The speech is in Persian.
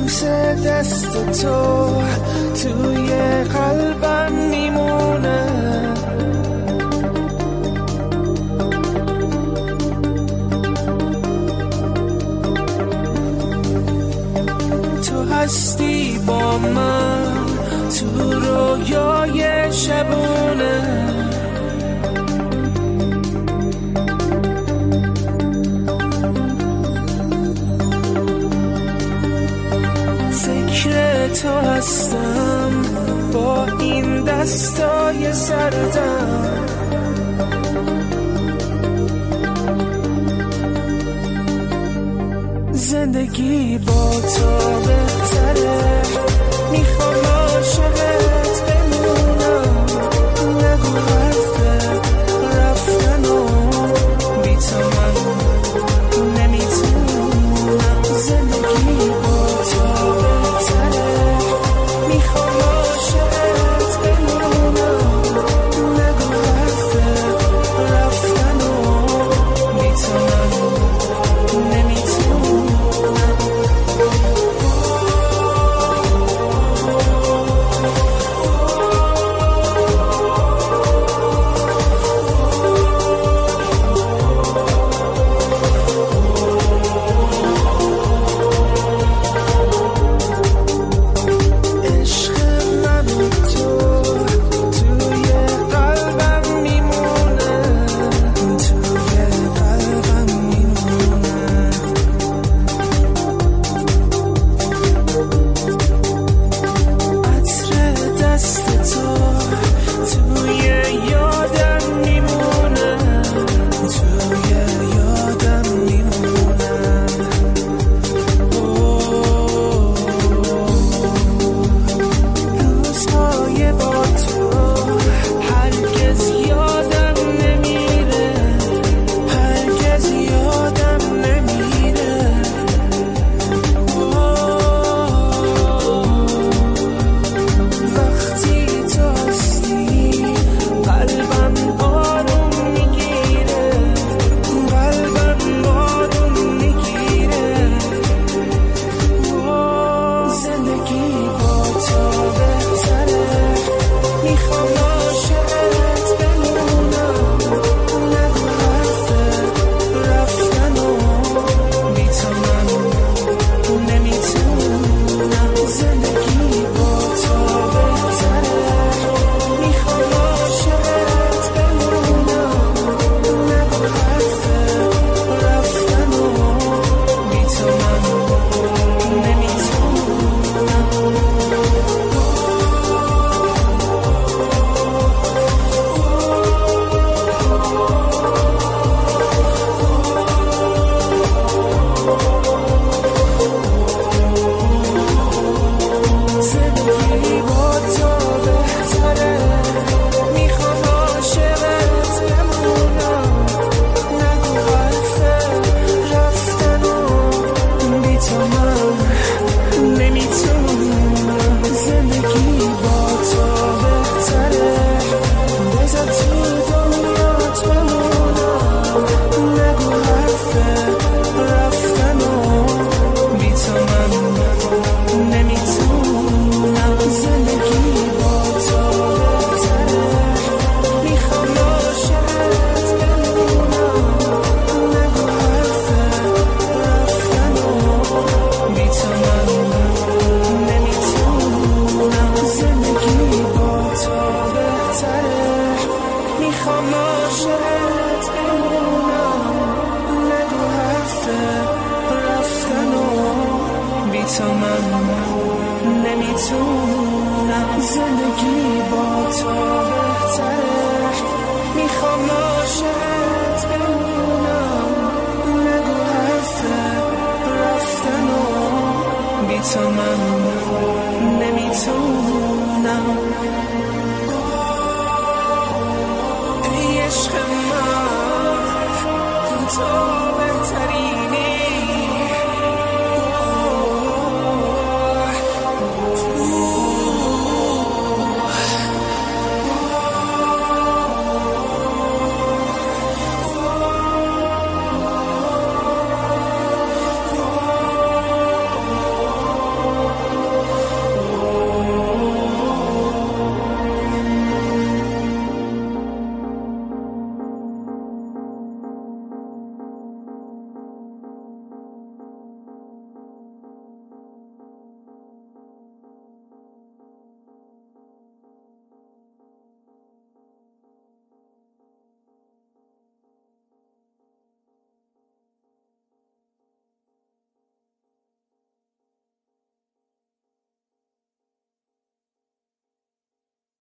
لمس دست تو توی قلبم میمونه. تو هستی با من تو رویای شبونه. فکر تو هستم با این دستای سردم. زندگی با تو بهتره، میخوام عاشقت بمونم. نگو حرف رفتن و بی تو من نمیتونم. زندگی با تو بهتره، میخوام عاشقت بمونم. نگو حرف رفتن و بی تو من نمیتونم. تو من نمیتونم. زندگی با تو بهتره، میخوام عاشقت بمونم. نگو حرف رفتن و بی تو من نمیتونم. ای عشق من تو بهتری